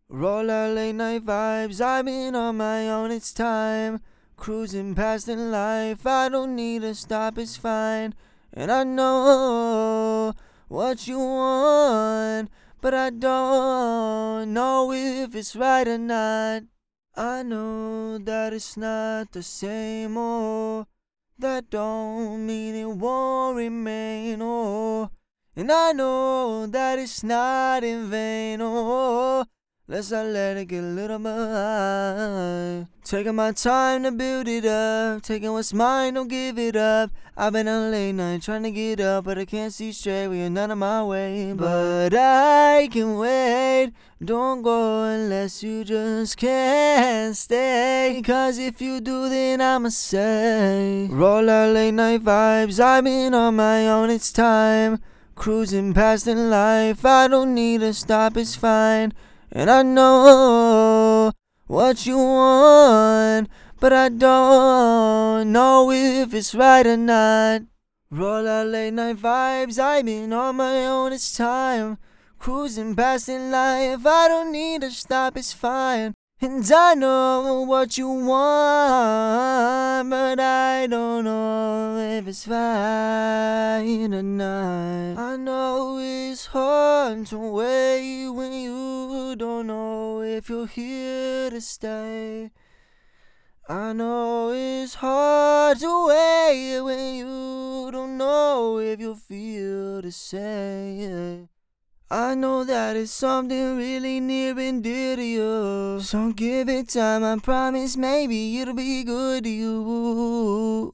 Roll out late night vibes, I've been on my own, it's time. Cruising past in life, I don't need to stop, it's fine. And I know what you want, but I don't know if it's right or not. I know that it's not the same, oh, that don't mean it won't remain, oh. And I know that it's not in vain, oh. Let's not let it get a little behind. Taking my time to build it up. Taking what's mine, don't give it up. I've been on a late night trying to get up, but I can't see straight when you're none of my way. But I can wait. Don't go unless you just can't stay. Cause if you do, then I'ma say, roll out late night vibes, I've been on my own, it's time. Cruising past in life, I don't need to stop, it's fine. And I know what you want, but I don't know if it's right or not. Roll out late night vibes, I've been on my own, it's time. Cruising past in life, I don't need to stop, it's fine. And I know what you want, but I don't know if it's fine or not. I know it's hard to wait when you don't know if you're here to stay. I know it's hard to wait when you don't know if you feel the same. I know that it's something really near and dear to you. So give it time, I promise maybe it'll be good to you.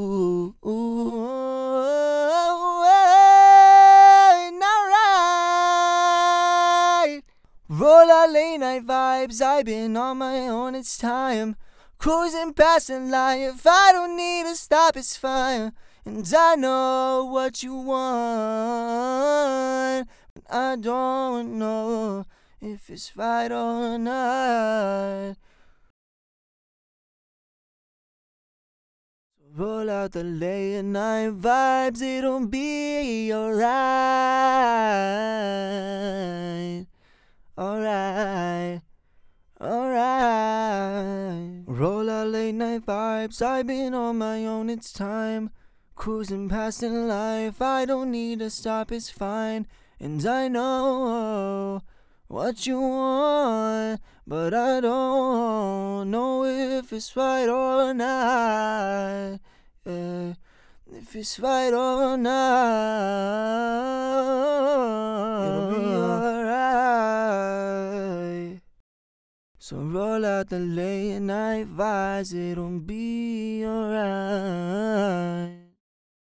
And alright. Roll out late night vibes, I've been on my own, it's time. Cruising past in life, I don't need to stop, it's fine. And I know what you want, but I don't know if it's right or not. So roll out the late night vibes, it'll be alright. Alright. Alright. Roll out late night vibes, I've been on my own, it's time. Cruising past in life, I don't need to stop, it's fine. And I know what you want, but I don't know if it's right or not. Yeah. If it's right or not, it'll be alright. So roll out the late night vibes, it'll be alright.